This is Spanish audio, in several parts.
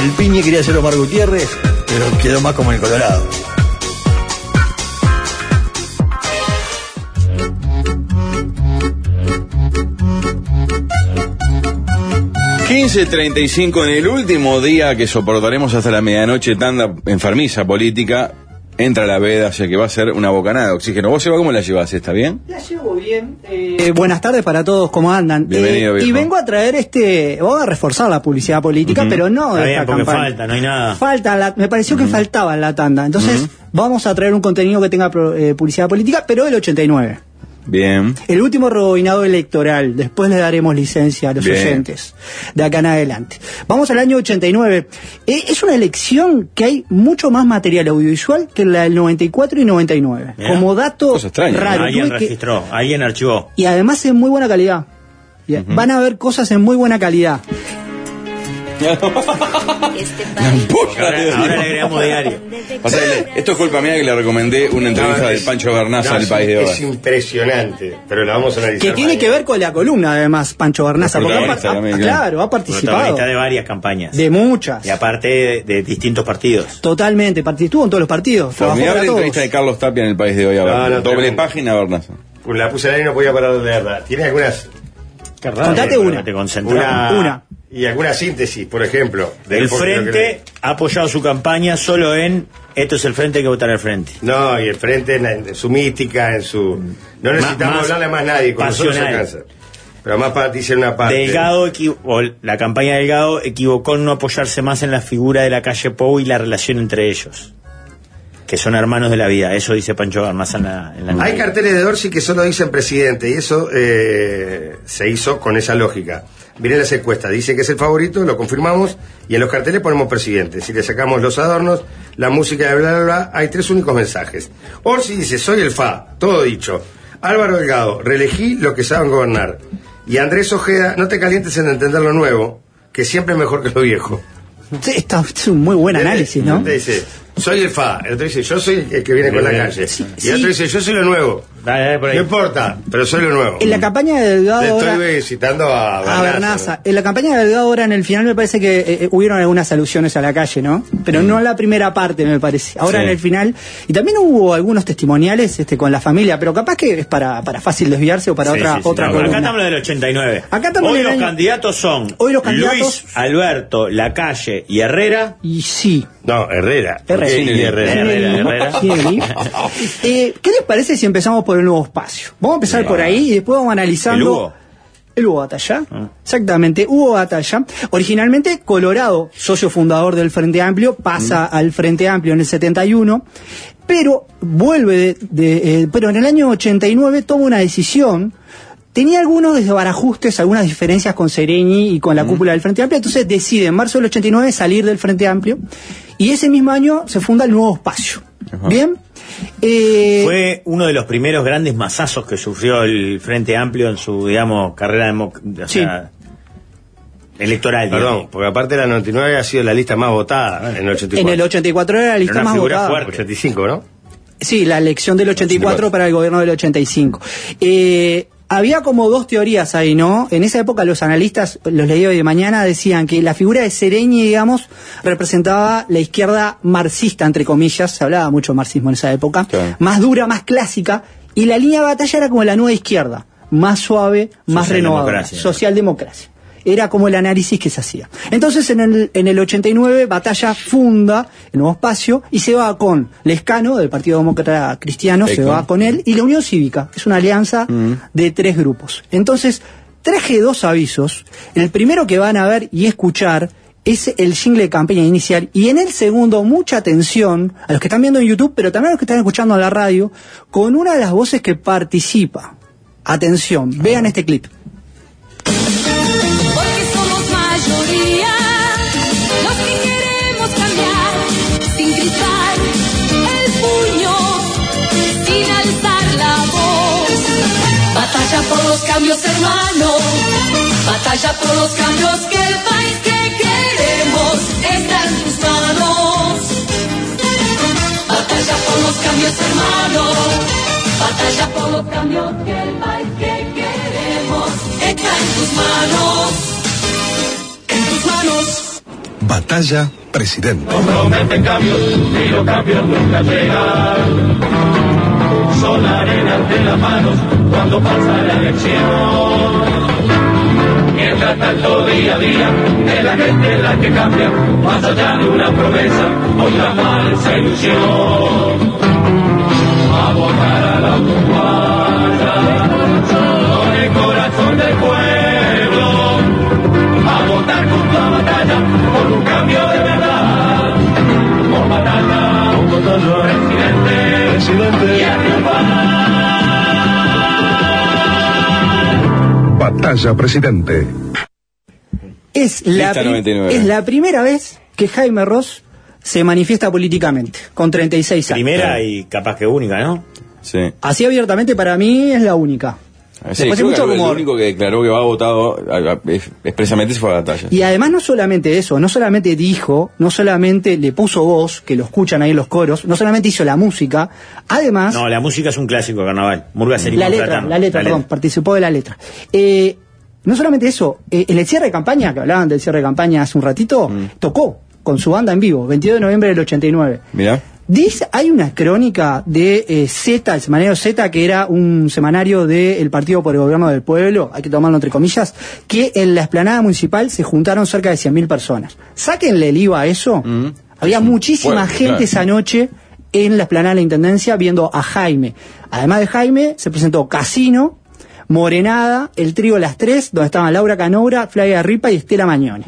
El Piñe quería ser Omar Gutiérrez, pero quedó más como el Colorado. ...15:35 en el último día que soportaremos hasta la medianoche, tanda enfermiza política, entra la veda, o sea que va a ser una bocanada de oxígeno. ¿Vos, Seba, cómo la llevas? ¿Está bien? La llevo bien. Buenas tardes para todos, ¿cómo andan? Bienvenido, viejo. Y vengo a traer voy a reforzar la publicidad política, pero no de esta campaña. Falta, no hay nada. Me pareció que faltaba en la tanda. Entonces, vamos a traer un contenido que tenga publicidad política, pero del 89. Bien. El último rebobinado electoral. Después le daremos licencia a los oyentes de acá en adelante. Vamos al año 89. Es una elección que hay mucho más material audiovisual que la del 94 y 99. Mirá. Como dato raro. Alguien registró, alguien archivó. Y además en muy buena calidad. Van a ver cosas en muy buena calidad. Ahora le agregamos diario. O sea, esto es culpa mía que le recomendé una entrevista de Pancho Barnaza al País de Hoy. Es impresionante, pero la vamos a analizar. Que tiene que ver con la columna, además, Pancho Barnaza. Porque ha participado. Protagonista de varias campañas. De muchas. Y aparte de distintos partidos. Totalmente, estuvo en todos los partidos. Formidable entrevista de Carlos Tapia en el País de Hoy. Doble página, Barnaza. Pues la puse ahí y no podía parar de leerla. Tiene algunas... Contate una. Una. Y alguna síntesis, por ejemplo. El Frente ha apoyado su campaña solo en... Esto es el Frente, hay que votar al Frente. No, y el Frente en su mística, en su... No necesitamos hablarle a más nadie, con nosotros se alcanza. Pero más para ti ser una parte... Delgado, la campaña de Delgado equivocó en no apoyarse más en la figura de la calle Pou y la relación entre ellos, que son hermanos de la vida. Eso dice Pancho Barnaza en la Hay carteles de Dorsey que solo dicen presidente, y eso se hizo con esa lógica. Miren las encuestas, dice que es el favorito, lo confirmamos, y en los carteles ponemos presidente. Si le sacamos los adornos, la música de bla bla bla, hay 3 únicos mensajes. Orsi dice, soy el FA, todo dicho. Álvaro Delgado, reelegí los que saben gobernar. Y Andrés Ojeda, no te calientes en entender lo nuevo, que siempre es mejor que lo viejo. Sí, es un muy buen análisis, ¿no? Te dice, soy el FA, el otro dice, yo soy el que viene con la calle. Y el otro dice, yo soy lo nuevo. Dale, por ahí. No importa, pero soy lo nuevo. En la campaña de Delgado estoy citando a Barnaza. En la campaña de Delgado ahora en el final me parece que hubieron algunas alusiones a la calle, ¿no? Pero no en la primera parte, me parece. Ahora en el final. Y también hubo algunos testimoniales con la familia, pero capaz que es para fácil desviarse o para otra columna. Acá estamos del 89. Acá estamos hoy los candidatos son Luis, Alberto, Lacalle y Herrera. Y sí. No, Herrera. Herrera. ¿Qué les parece si empezamos por el Nuevo Espacio? Vamos a empezar por ahí y después vamos analizando. El Hugo Batalla. Exactamente, Hugo Batalla. Originalmente Colorado, socio fundador del Frente Amplio, pasa al Frente Amplio en el 71, pero vuelve pero en el año 89 toma una decisión. Tenía algunos desbarajustes, algunas diferencias con Sereñi y con la cúpula del Frente Amplio, entonces decide en marzo del 89 salir del Frente Amplio y ese mismo año se funda el Nuevo Espacio. ¿Bien? Fue uno de los primeros grandes masazos que sufrió el Frente Amplio en su, digamos, carrera electoral. Perdón, porque aparte la 99 ha sido la lista más votada en el 84. En el 84 era la lista más votada. Fuerte. 85, ¿no? Sí, la elección del 84 para el gobierno del 85. Había como 2 teorías ahí, ¿no? En esa época los analistas, los leí hoy de mañana, decían que la figura de Sereñi, digamos, representaba la izquierda marxista, entre comillas, se hablaba mucho de marxismo en esa época, más dura, más clásica, y la línea de Batalla era como la nueva izquierda, más suave, más renovadora, socialdemocracia. Era como el análisis que se hacía. Entonces en el 89 Batalla funda el Nuevo Espacio y se va con Lescano del Partido Demócrata Cristiano, se va con él, y la Unión Cívica, es una alianza de 3 grupos. Entonces traje 2 avisos. El primero que van a ver y escuchar es el jingle de campaña inicial, y en el segundo mucha atención a los que están viendo en YouTube, pero también a los que están escuchando en la radio, con una de las voces que participa. Atención, vean este clip. Batalla por los cambios, hermano. Batalla por los cambios, que el país que queremos está en tus manos. Batalla por los cambios, hermano. Batalla por los cambios, que el país que queremos está en tus manos. En tus manos. Batalla Presidente. Prometen cambios y los cambios nunca llegan. Son la arena entre las manos cuando pasa la elección. Mientras tanto, día a día, es la gente la que cambia, más allá de una promesa o una falsa ilusión. A votar a la uruguaya, con el corazón del pueblo. A votar junto a Batalla, por un cambio de verdad. Por Batalla, un presidente, y a triunfar. Batalla Presidente. Es la primera vez que Jaime Ross se manifiesta políticamente, con 36 años. Primera y capaz que única, ¿no? Sí. Así abiertamente para mí es la única. Sí, Después hay mucho rumor. El único que declaró que va votado expresamente se fue a Batalla. Y además no solamente eso, no solamente dijo, no solamente le puso voz, que lo escuchan ahí en los coros, no solamente hizo la música, además... No, la música es un clásico de carnaval. Murga la letra, participó de la letra. No solamente eso, en el cierre de campaña, que hablaban del cierre de campaña hace un ratito, tocó con su banda en vivo, 22 de noviembre del 89. Mirá. Hay una crónica de Z, el semanario Z, que era un semanario del Partido por el Gobierno del Pueblo, hay que tomarlo entre comillas, que en la explanada municipal se juntaron cerca de 100.000 personas. Sáquenle el IVA a eso. Había muchísima gente esa noche en la explanada de la Intendencia viendo a Jaime. Además de Jaime, se presentó Casino, Morenada, el trío Las Tres, donde estaban Laura Canobra, Flavia Ripa y Estela Mañone.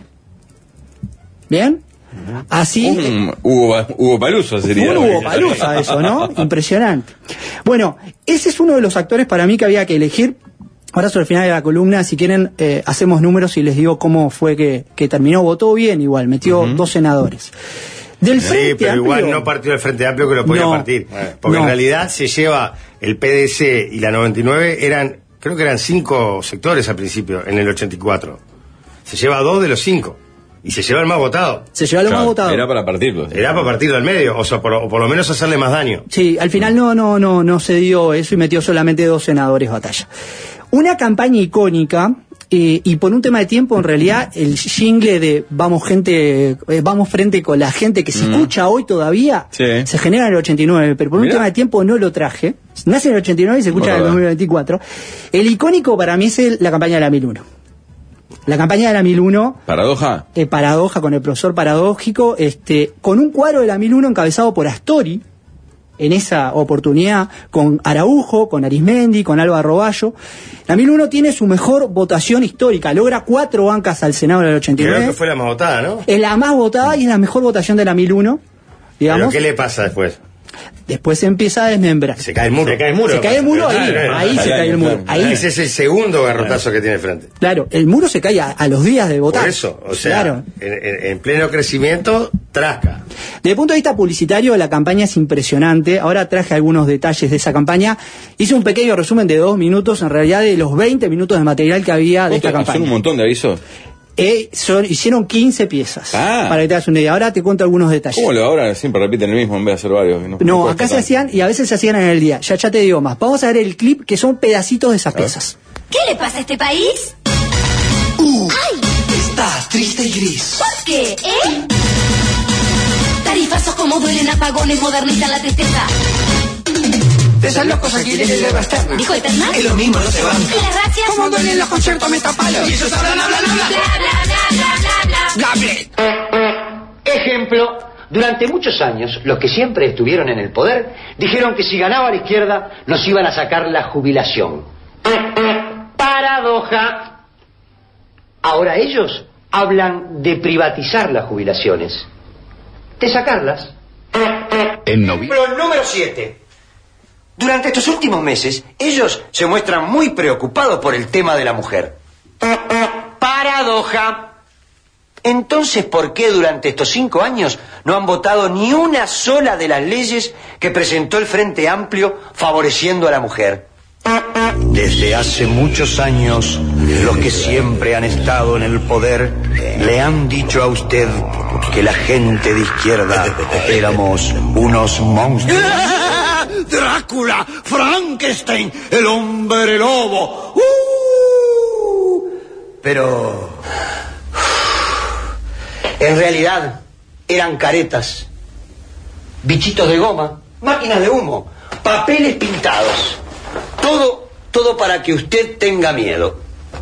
¿Bien? Así. Hugo Palusa sería. Un Hugo Palusa eso, ¿no? Impresionante. Bueno, ese es uno de los actores para mí que había que elegir. Ahora sobre el final de la columna, si quieren, hacemos números y les digo cómo fue que terminó. Votó bien igual, metió 2 senadores. Del Frente sí, pero Amplio, igual no partió del Frente Amplio que lo podía partir. Porque en realidad se lleva el PDC y la 99 creo que eran 5 sectores al principio, en el 84. Se lleva 2 de los 5. Y se lleva el más votado. Se lleva el más votado. Era para partirlo. Era para partirlo al medio, o sea, por lo menos hacerle más daño. Sí, al final no se dio eso y metió solamente 2 senadores Batalla. Una campaña icónica, y por un tema de tiempo, en realidad, el jingle de vamos frente con la gente que se escucha hoy todavía, se genera en el 89, pero por un tema de tiempo no lo traje. Nace en el 89 y se escucha en el 2024. El icónico para mí es la campaña de la 1001. La campaña de la 1001... ¿Paradoja? Paradoja, con el profesor paradójico, con un cuadro de la 1001 encabezado por Astori, en esa oportunidad, con Araujo, con Arismendi, con Alba Roballo. La 1001 tiene su mejor votación histórica, logra 4 bancas al Senado del 89. Creo que fue la más votada, ¿no? Es la más votada y es la mejor votación de la 1001, digamos. ¿Pero qué le pasa después? Después se empieza a desmembrar. Se cae el muro. Se cae el muro, ahí se cae el muro. Ahí. Ese es el segundo garrotazo que tiene frente. Claro, el muro se cae a los días de votar. Por eso, o sea, en pleno crecimiento, trasca. Desde el punto de vista publicitario, la campaña es impresionante. Ahora traje algunos detalles de esa campaña. Hice un pequeño resumen de 2 minutos, en realidad, de los 20 minutos de material que había de esta campaña. Son un montón de avisos. Hicieron 15 piezas, para que te hagas una idea. Ahora te cuento algunos detalles. ¿Cómo lo ahora siempre repiten el mismo en vez de hacer varios? No, acá se hacían y a veces se hacían en el día. Ya te digo más. Vamos a ver el clip, que son pedacitos de esas piezas. ¿Qué le pasa a este país? ¡Ay! Está triste y gris. ¿Por qué? Tarifazos como duelen, apagones, modernizan la tristeza. Esos locos alquileres de leva externa. ¿Dijo eterna? Es lo mismo, no se van. ¿Y las gracias? ¿Cómo duelen los conciertos metapalos? Y ellos hablan. Bla, bla, bla, bla, bla, ¡Bla! Ejemplo, durante muchos años, los que siempre estuvieron en el poder dijeron que si ganaba la izquierda nos iban a sacar la jubilación. Paradoja. Ahora ellos hablan de privatizar las jubilaciones, de sacarlas. Ejemplo número 7. Durante estos últimos meses, ellos se muestran muy preocupados por el tema de la mujer. Paradoja. Entonces, ¿por qué durante estos 5 años no han votado ni una sola de las leyes que presentó el Frente Amplio favoreciendo a la mujer? Desde hace muchos años, los que siempre han estado en el poder le han dicho a usted que la gente de izquierda éramos unos monstruos. Drácula, Frankenstein, el hombre lobo. Pero En realidad eran caretas, bichitos de goma, máquinas de humo, papeles pintados. Todo para que usted tenga miedo.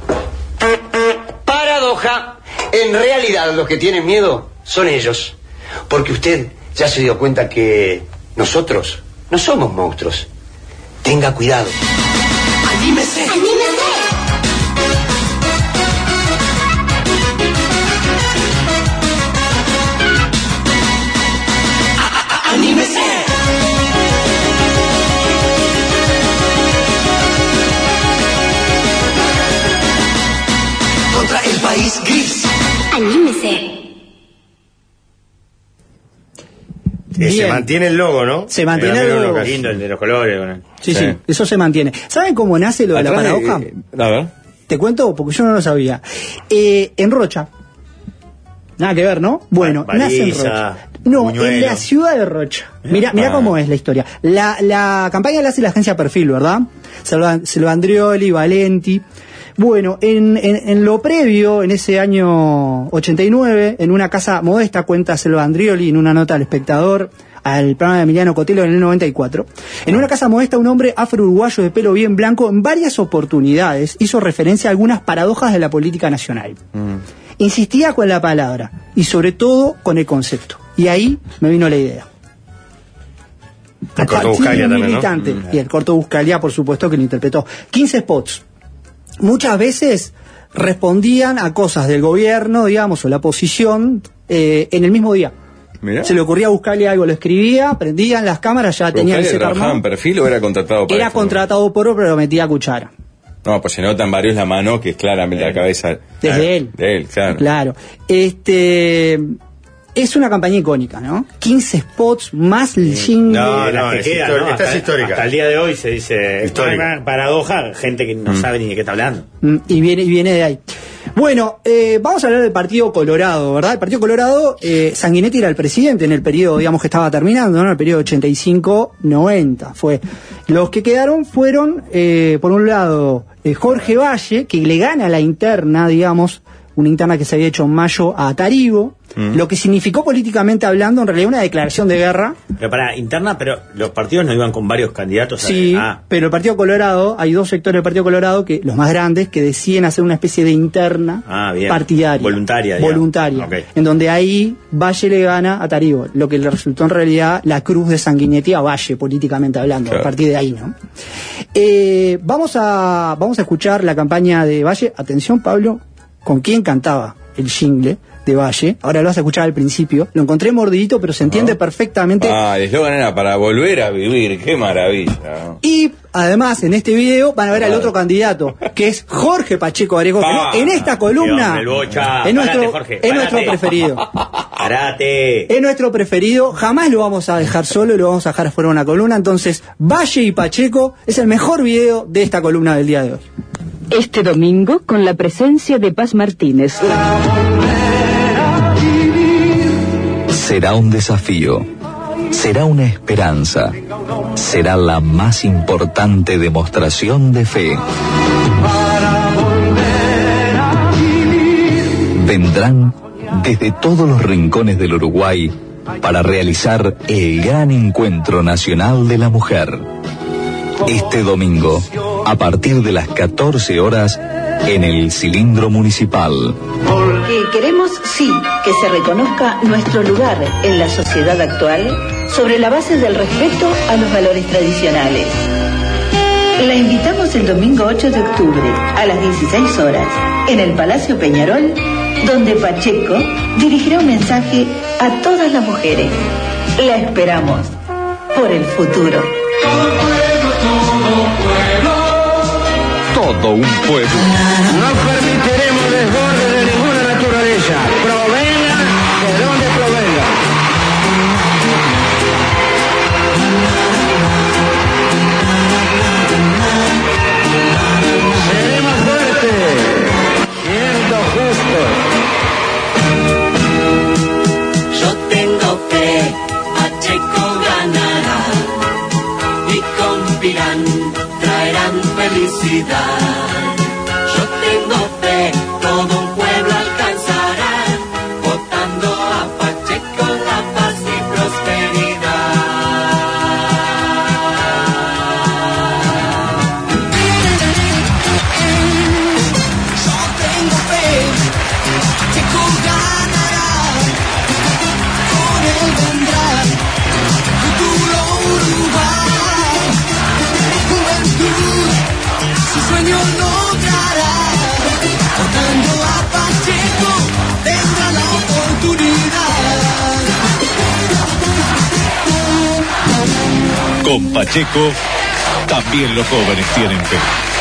Paradoja, en realidad los que tienen miedo son ellos. Porque usted ya se dio cuenta que nosotros no somos monstruos. Tenga cuidado. ¡Anímese! ¡Anímese! Contra el país gris. Anímese. Se mantiene el logo, ¿no? Se mantiene el logo. Lindo, el de los colores. Sí, eso se mantiene. ¿Saben cómo nace lo de la paradoja? A ver. Te cuento, porque yo no lo sabía. En Rocha. Nada que ver, ¿no? Bueno, nace en Rocha. No, Buñuelo. En la ciudad de Rocha. Mirá cómo es la historia. La campaña la hace la agencia Perfil, ¿verdad? Silvandrioli, Valenti. Bueno, en lo previo, en ese año 89, en una casa modesta, cuenta Silvandrioli en una nota al Espectador, al programa de Emiliano Cotelo en el 94, en una casa modesta un hombre afro-uruguayo de pelo bien blanco en varias oportunidades hizo referencia a algunas paradojas de la política nacional. Insistía con la palabra y sobre todo con el concepto. Y ahí me vino la idea. El corto Buscalia también, ¿no? Y el corto Buscalia, por supuesto, que lo interpretó. 15 spots. Muchas veces respondían a cosas del gobierno, digamos, o la oposición, en el mismo día. Mirá. Se le ocurría buscarle algo, lo escribía, prendían las cámaras, ya tenía el set armado. ¿En Perfil o era contratado por Era contratado por pero metía cuchara. No, pues se notan varios la mano, que es claramente la cabeza. Desde él. De él, claro. Claro. Es una campaña icónica, ¿no? 15 spots más el jingle. No, esta es histórica. Hasta el día de hoy se dice paradoja, gente que no sabe ni de qué está hablando. Y viene de ahí. Bueno, vamos a hablar del Partido Colorado, ¿verdad? El Partido Colorado, Sanguinetti era el presidente en el periodo, digamos, que estaba terminando, ¿no? El periodo 85-90 fue. Los que quedaron fueron, por un lado, Jorge Valle, que le gana la interna, digamos, una interna que se había hecho en mayo a Taribo, lo que significó políticamente hablando en realidad una declaración de guerra. Pero para interna, pero los partidos no iban con varios candidatos. Sí, pero el Partido Colorado, hay dos sectores del Partido Colorado, que los más grandes, que deciden hacer una especie de interna partidaria. Voluntaria. Okay. En donde ahí Valle le gana a Taribo, lo que le resultó en realidad la cruz de Sanguinetti a Valle, políticamente hablando, claro. A partir de ahí, ¿no? Vamos a escuchar la campaña de Valle. Atención, Pablo, ¿con quién cantaba el jingle de Valle? Ahora lo vas a escuchar al principio. Lo encontré mordidito, pero se entiende perfectamente. El eslogan era para volver a vivir. ¡Qué maravilla! Y además, en este video van a ver al otro candidato, que es Jorge Pacheco Arejo, que en esta columna es nuestro preferido. Parate. Es nuestro preferido. Jamás lo vamos a dejar solo, lo vamos a dejar fuera de una columna. Entonces, Valle y Pacheco es el mejor video de esta columna del día de hoy. Este domingo, con la presencia de Paz Martínez. Será un desafío, será una esperanza, será la más importante demostración de fe. Vendrán desde todos los rincones del Uruguay para realizar el gran encuentro nacional de la mujer. Este domingo, a partir de las 14 horas, en el Cilindro Municipal. Queremos, sí, que se reconozca nuestro lugar en la sociedad actual sobre la base del respeto a los valores tradicionales. La invitamos el domingo 8 de octubre, a las 16 horas, en el Palacio Peñarol, donde Pacheco dirigirá un mensaje a todas las mujeres. La esperamos por el futuro. Todo un pueblo. No permitiremos desborde de ninguna naturaleza. Provenga de donde provenga. Seremos fuertes, siendo justos. Yo tengo fe, Pacheco ganará y con Pirán traerán felicidad. Yo tengo fe, todo un pueblo alcanzará, votando Con Pacheco, también los jóvenes tienen fe.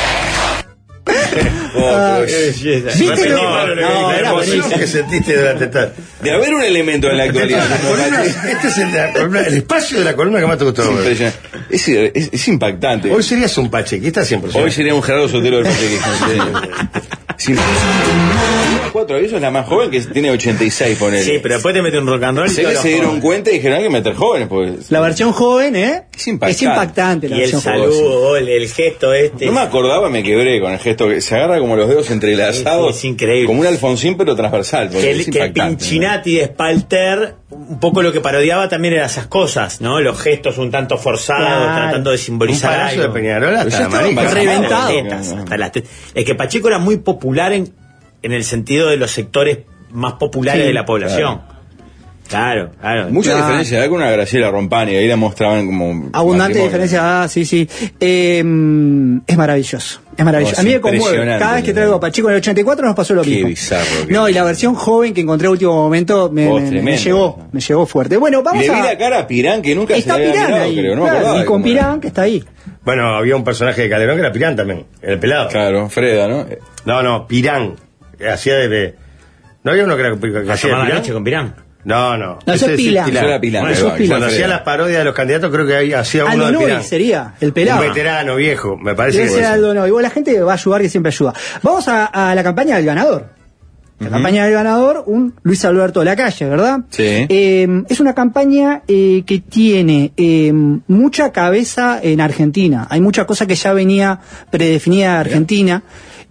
¿Viste la emoción que sentiste durante tal? De haber un elemento en la actualidad. Este es el espacio de la columna que más te gustó. Es impactante. Hoy serías un pachequista 100%. Hoy sería un Gerardo Sotelo del pachequismo. Sí. 4, eso es la más joven, que tiene 86, ponele. Sí, pero después te mete un rock and roll. Se dieron cuenta y dijeron hay que meter jóvenes, pues. La versión joven, es impactante. La y el saludo, el gesto este. No me acordaba, me quebré con el gesto que se agarra como los dedos entrelazados. Es increíble. Como un Alfonsín, pero transversal. Que el Pinchinati de Spalter, un poco lo que parodiaba también eran esas cosas, ¿no? Los gestos un tanto forzados, tratando de simbolizar un palacio algo. de Peñarola hasta reventado. Es que Pacheco era muy popular en el sentido de los sectores más populares de la población. Claro. Mucha diferencia de edad con una Graciela Rompani, ahí la mostraban como abundante diferencia, sí. Es maravilloso. Es maravilloso. A mí me conmueve. Cada vez que traigo a Pacheco en el 84 nos pasó lo mismo. Qué bizarro. No, y la versión joven que encontré a último momento me llegó fuerte. Bueno, vamos y le a... vi la cara a Pirán, que nunca está se había Pirán mirado, ahí, creo. No claro, me y con Pirán, que está ahí. Bueno, había un personaje de Calderón que era Pirán también, el pelado. Claro, Freda, ¿no? No, Pirán. Hacía de... ¿No había uno que hacía de Pirán? Con Pirán. No. No, eso es Pilán. Cuando hacía las parodias de los candidatos, creo que hacía uno de Pirán. Sería, el pelado. Un veterano viejo, me parece. Debe ser Aldo Novi. Bueno, la gente va a ayudar, que siempre ayuda. Vamos a la campaña del ganador. La campaña del ganador, un Luis Alberto Lacalle, ¿verdad? Sí. Es una campaña que tiene mucha cabeza en Argentina. Hay mucha cosa que ya venía predefinida de Argentina.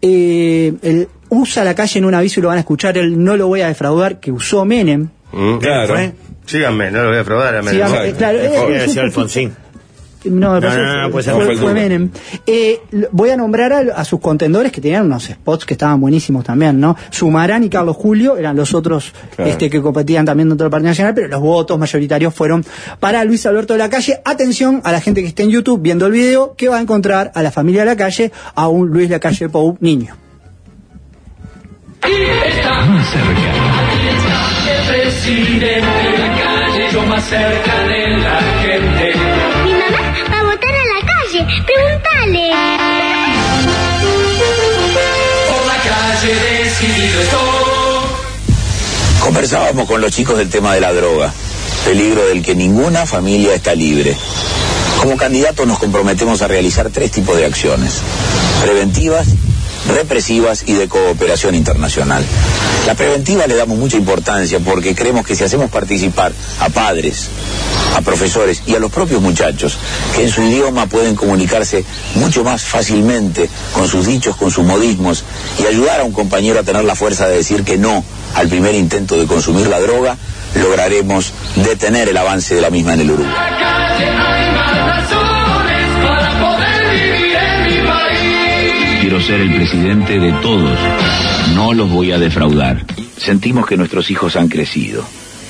Usa Lacalle en un aviso y lo van a escuchar, el no lo voy a defraudar, que usó Menem. Claro. Síganme, no lo voy a defraudar a Menem. Claro, decía Alfonsín. No, pues fue Menem. Voy a nombrar a sus contendores, que tenían unos spots que estaban buenísimos también, ¿no? Sumarán y Carlos Julio eran los otros que competían también dentro del Partido Nacional, pero los votos mayoritarios fueron para Luis Alberto Lacalle. Atención a la gente que esté en YouTube viendo el video, que va a encontrar a la familia Lacalle, a un Luis Lacalle Pou niño. Más cerca. El presidente Lacalle, yo más cerca de la gente. Mi mamá va a votar a Lacalle, pregúntale. Por la calle decidido estoy. Conversábamos con los chicos del tema de la droga, peligro del que ninguna familia está libre. Como candidatos nos comprometemos a realizar 3 tipos de acciones: preventivas, represivas y de cooperación internacional. La preventiva le damos mucha importancia porque creemos que si hacemos participar a padres, a profesores y a los propios muchachos, que en su idioma pueden comunicarse mucho más fácilmente con sus dichos, con sus modismos, y ayudar a un compañero a tener la fuerza de decir que no al primer intento de consumir la droga, lograremos detener el avance de la misma en el Uruguay. Quiero ser el presidente de todos, no los voy a defraudar. Sentimos que nuestros hijos han crecido,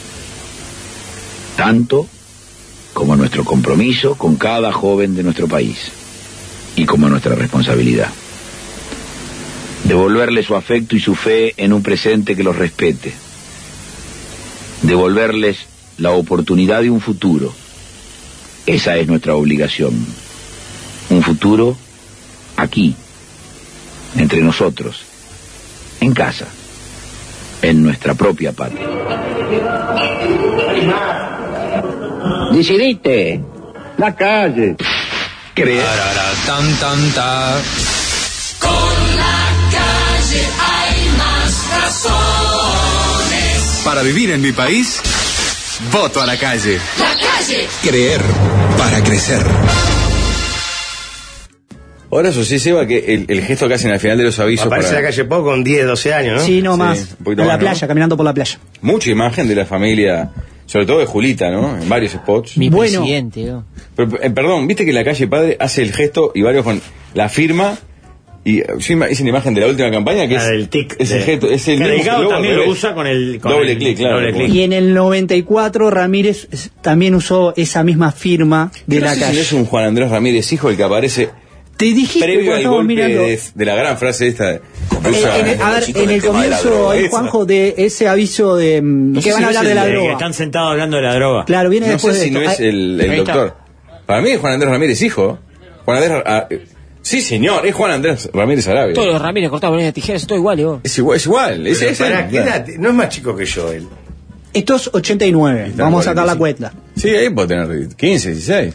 tanto como nuestro compromiso con cada joven de nuestro país y como nuestra responsabilidad. Devolverles su afecto y su fe en un presente que los respete. Devolverles la oportunidad de un futuro. Esa es nuestra obligación. Un futuro aquí, entre nosotros, en casa, en nuestra propia patria. Decidiste, la calle. Creer. Con la calle hay más razones. Para vivir en mi país, voto a la calle. La calle. Creer para crecer. Ahora eso sí, Seba, que el gesto que hacen al final de los avisos. Aparece la Calle Pou con 10, 12 años, ¿no? Sí, no más. En la playa, caminando por la playa. Mucha imagen de la familia, sobre todo de Julita, ¿no? En varios spots. Mi presidente, ¿no? Pero, perdón, viste que la Calle Padre hace el gesto y varios con la firma. Y es una imagen de la última campaña que es el tic. Ese gesto, es el Delgado también lo usa con el doble clic, claro. Doble clic. Y en el 94 Ramírez también usó esa misma firma de la Si Calle. no es un Juan Andrés Ramírez hijo el que aparece Te dijiste previo cuando al estábamos golpe mirando. de la gran frase esta. En el comienzo, ahí, Juanjo, de ese aviso de que van a hablar de la droga. Que están sentados hablando de la droga. Claro, viene No después sé de si esto. no es el doctor. Para mí es Juan Andrés Ramírez, hijo. Juan Andrés. Sí, señor, es Juan Andrés Ramírez Arabia. Todos los Ramírez cortados con tijeras, todo igual, vos. Es igual. ¿Qué edad? No es más chico que yo él. Esto es 89, vamos a sacar la cuenta. Sí, ahí puede tener 15, 16.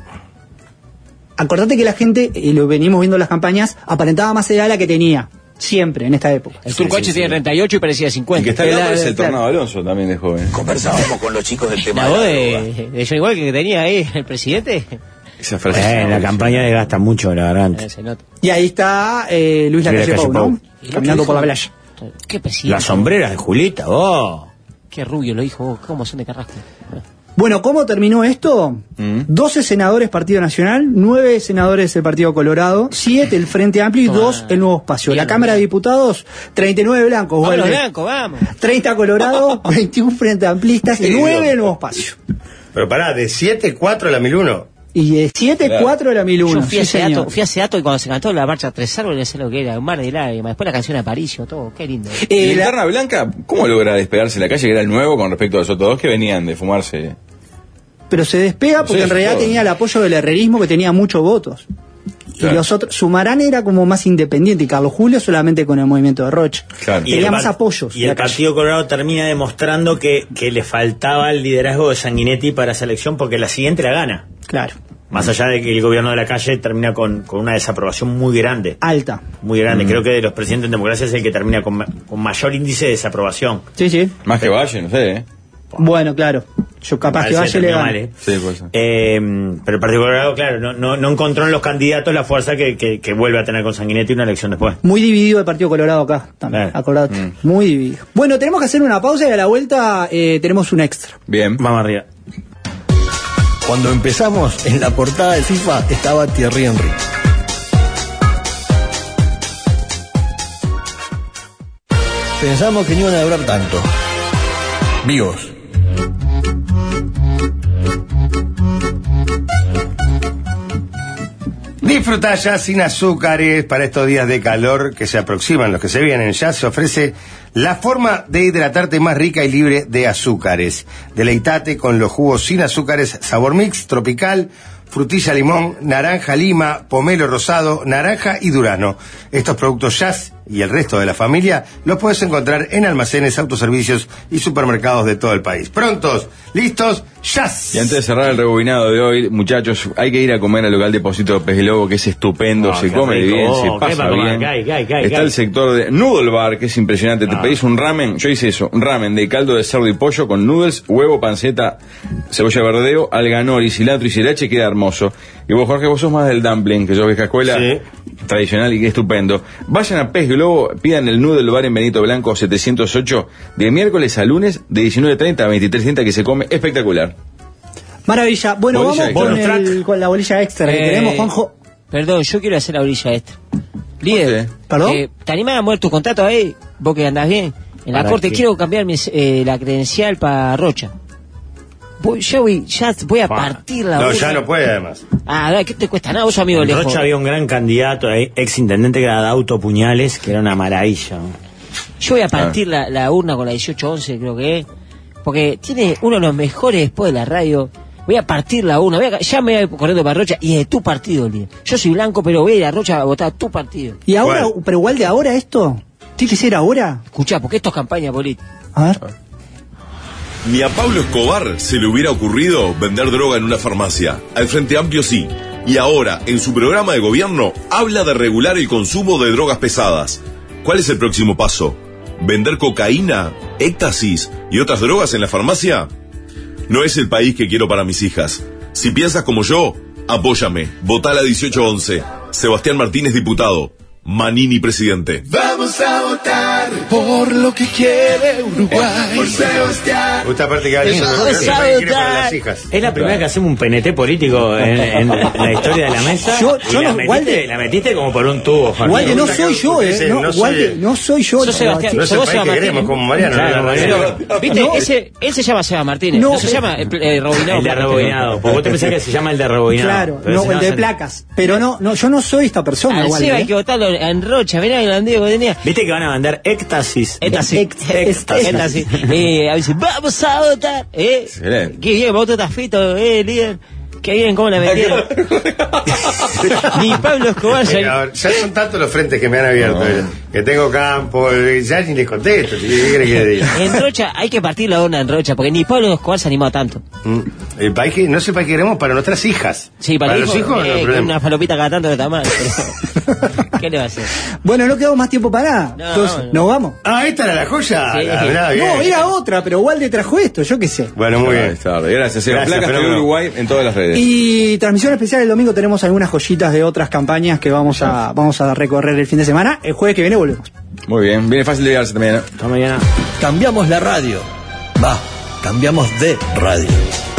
Acordate que la gente, y lo venimos viendo en las campañas, aparentaba más edad de la que tenía. Siempre, en esta época. El Turco H tiene 38 y parecía 50. El que está al lado es el Tornado Alonso, también de joven. Conversábamos con los chicos del tema La voz de la de Johnny Walker que tenía ahí el presidente. Esa frase. En la campaña desgasta mucho la garganta. Se nota. Y ahí está Luis Lacalle Pou, ¿no? Caminando por la playa. Qué presidente. Las sombreras de Julita, vos. Qué rubio lo dijo vos, cómo son de Carrasco. Bueno, ¿cómo terminó esto? 12 senadores Partido Nacional, 9 senadores del Partido Colorado, 7 el Frente Amplio y 2 el Nuevo Espacio. La Cámara de Diputados, 39 blancos. Vamos los vuelve. blancos, vamos. 30 Colorado, 21 Frente Amplistas y 9 el Nuevo Espacio. Pero pará, de 7-4 a la 1001. Y de 7-4 la 1001. Yo fui a sí, ese dato y cuando se cantó la marcha Tres Árboles, sé lo que era, un mar de lágrimas. Después la canción de Aparicio, todo, qué lindo. ¿Y Linterna Blanca, cómo logra despegarse en la calle, que era el nuevo, con respecto a los otros dos que venían de fumarse? Pero se despega porque en realidad tenía el apoyo del herrerismo, que tenía muchos votos. Claro. Y los otros, Sumarán era como más independiente y Carlos Julio solamente con el movimiento de Rocha. Claro. Tenía más apoyos. Y el Partido Colorado termina demostrando que le faltaba el liderazgo de Sanguinetti para esa elección porque la siguiente la gana. Claro. Más allá de que el gobierno de la calle termina con una desaprobación muy grande. Alta. Muy grande. Creo que de los presidentes en democracia es el que termina con mayor índice de desaprobación. Sí, sí. Más que Valle, no sé, Bueno, claro. Yo capaz que Valle le gana. Sí, pues. Pero el Partido Colorado, claro, no encontró en los candidatos la fuerza que vuelve a tener con Sanguinetti una elección después. Muy dividido el Partido Colorado acá también, acordate. Muy dividido. Bueno, tenemos que hacer una pausa y a la vuelta tenemos un extra. Bien. Vamos arriba. Cuando empezamos, en la portada de FIFA estaba Thierry Henry. Pensamos que no iban a durar tanto. Vivos. Disfruta ya sin azúcares para estos días de calor que se aproximan, los que se vienen. Ya se ofrece la forma de hidratarte más rica y libre de azúcares. Deleitate con los jugos sin azúcares, sabor mix, tropical, frutilla limón, naranja lima, pomelo rosado, naranja y durazno. Estos productos Jazz y el resto de la familia los puedes encontrar en almacenes, autoservicios y supermercados de todo el país. ¿Prontos? ¿Listos? ¡Jazz! Y antes de cerrar el rebobinado de hoy, muchachos, hay que ir a comer al local Depósito de Pez Globo, que es estupendo, se come bien, se pasa bien. Está el sector de Noodle Bar, que es impresionante. Te pedís un ramen, yo hice eso, un ramen de caldo de cerdo y pollo con noodles, huevo, panceta, cebolla de verdeo, alga nori, cilantro y sriracha, queda hermoso. Y vos, Jorge, vos sos más del dumpling, que yo vieja escuela, tradicional y que estupendo. Vayan a Pez Globo, pidan el Noodle Bar en Benito Blanco 708, de miércoles a lunes, de 19:30 a 23:30, que se come espectacular. Maravilla. Bueno, bolilla vamos con la bolilla extra que tenemos, Juanjo. Perdón, yo quiero hacer la bolilla extra. Líder, ¿perdón? ¿te animás a mover tu contrato ahí? Vos que andás bien. En la corte quiero cambiar la credencial para Rocha. Ya voy a partir la No, bolsa. ya no puede además. ¿Qué te cuesta nada? Vos, amigo En lejos. Rocha había un gran candidato, ex intendente, que era Dauto Puñales, que era una maravilla. Yo voy a partir la urna con la 1811, creo que es, porque tiene uno de los mejores después de la radio. Voy a partir la urna, ya me voy corriendo para Rocha, y es de tu partido, líder. Yo soy blanco, pero voy a ir a Rocha a votar a tu partido. ¿Y ahora, pero igual de ahora esto? ¿Tiene que ser ahora? Escuchá, porque esto es campaña política. A ver. Ni a Pablo Escobar se le hubiera ocurrido vender droga en una farmacia. Al Frente Amplio sí. Y ahora, en su programa de gobierno, habla de regular el consumo de drogas pesadas. ¿Cuál es el próximo paso? ¿Vender cocaína, éxtasis y otras drogas en la farmacia? No es el país que quiero para mis hijas. Si piensas como yo, apóyame. Votá la 1811. Sebastián Martínez, diputado. Manini presidente. Vamos a votar por lo que quiere Uruguay. Por Sebastián. Esta parte que quiere para las hijas. Es la primera que hacemos un PNT político en la historia de la mesa. La metiste como por un tubo, Juan. Walde, no soy yo, no soy yo. Sos Sebastián. No Sos es el país que queremos, como Mariano. Viste, él se llama Seba Martínez. No se llama Rebobinado. El de Rebobinado. Porque vos te pensás que se llama el de Rebobinado. Claro, no, el de placas. Pero no, yo no soy esta persona. Al Seba hay que votarlo en Rocha, mirá el bandido que tenía. Viste que van a mandar éxtasis. A veces, vamos a votar. Qué bien, votó Tafito, líder. Qué bien, cómo la metieron. Ni Pablo Escobar. Ya son tantos los frentes que me han abierto. Que tengo campo, ya ni les contesto. ¿Qué quiere que diga? En Rocha hay que partir la onda en Rocha, porque ni Pablo Escobar se animó tanto. El país que no es el país que queremos para nuestras hijas. Sí, para los hijos no hay problema. Una falopita cada tanto de tamaño. ¿Qué le va a hacer? Bueno, no quedamos más tiempo para nada. Entonces, ¿nos vamos? Esta era la joya. Sí. No, era otra, pero Walde trajo esto, yo qué sé. Bueno, muy bien. Gracias. Placas de Uruguay en todas las redes. Y transmisión especial el domingo, tenemos algunas joyitas de otras campañas que vamos a recorrer el fin de semana. El jueves que viene volvemos. Muy bien, viene fácil de llegarse también. Hasta mañana. Cambiamos la radio. Cambiamos de radio.